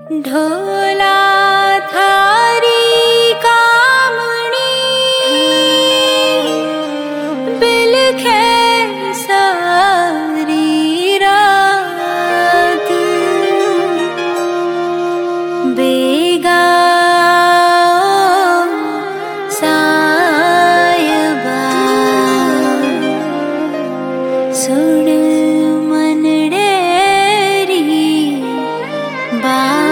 ढोला थारी कामणी बिलखे सारी रात बेगा सायबा सुन मनडेरी बात।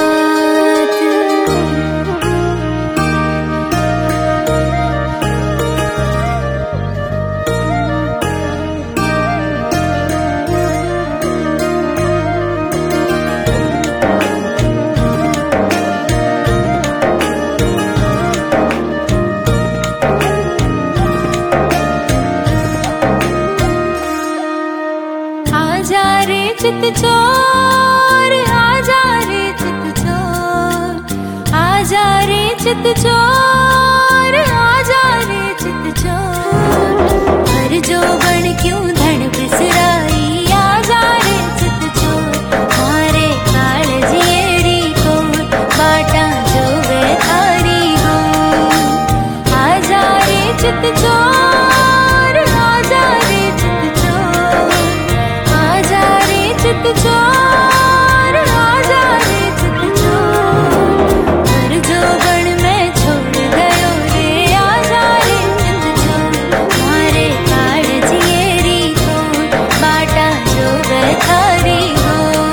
आजा रे चित चोर, आजा रे चित चोर, आजा रे चित चोर, आजा रे चित चोर। हर जो बन क्यों धन बिसराई, आजा रे चित चोर। मारे कालजिएरी को बाटा जो वे थारी हो। आजा रे चित चोर, आजा रे चित चोर, आजा रे चित चोर, आजा रे चित चोर। हर जो बन में छोड़ गयो रे, आजा रे चित चोर। मारे कालजिएरी को बाटा जो वे थारी हो।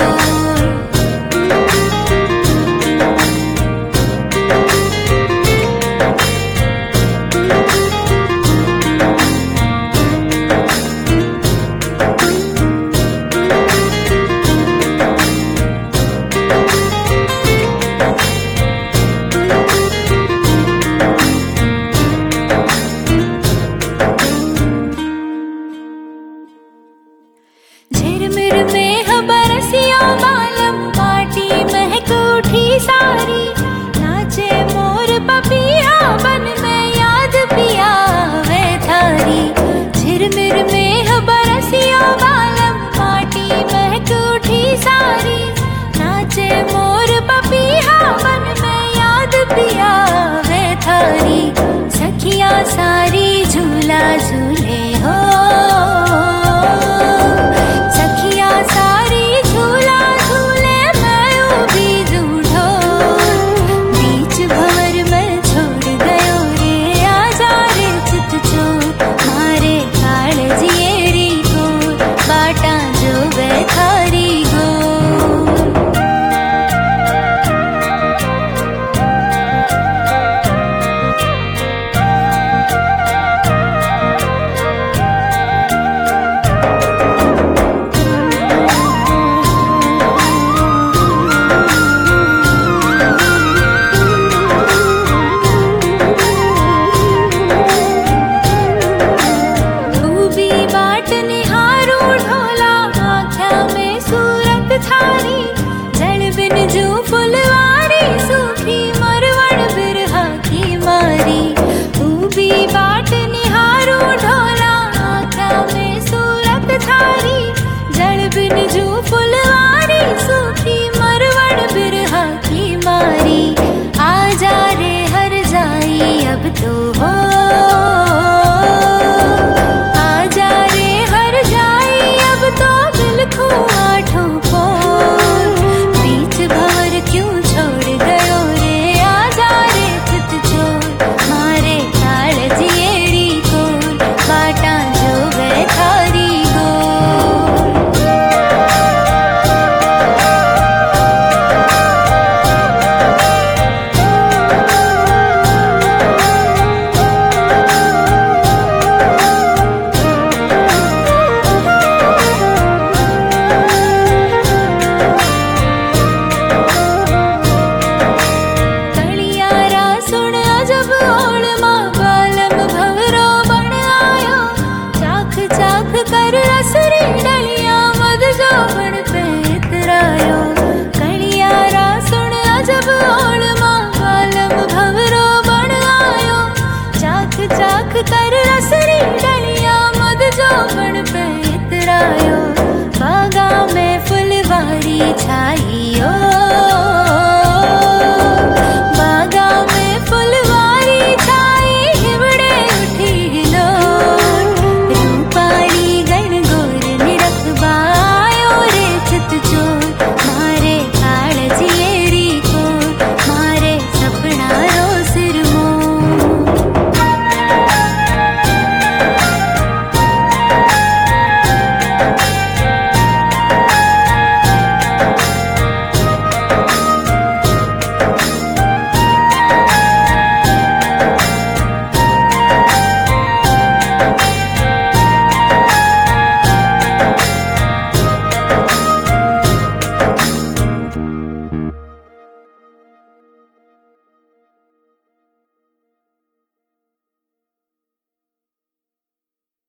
झिरमिर में बरसियों मालम, माटी महक उठी सारी। नाचे मोर पपिया बन में, याद पिया वे थारी। झिरमिर में बरसियों मालम, माटी महक उठी सारी। नाचे मोर पपिया बन में, याद पिया वे थारी। सखिया सारी झूला झूले हो, सखिया सारी झूला झूले, मैं भी झूठो बीच भंवर में छोड़ गयो रे। आजा रे चित चोर, मारे कालजिएरी को बाटा जो वे थारी हो। खूबी बाट निहारू ढोला, आँख्या में सूरत थारी। जल बिन जो फुलवारी, सूखी मरवण बिरहा की मारी। खूबी बाट निहारू ढोला, आँख्या में सूरत थारी।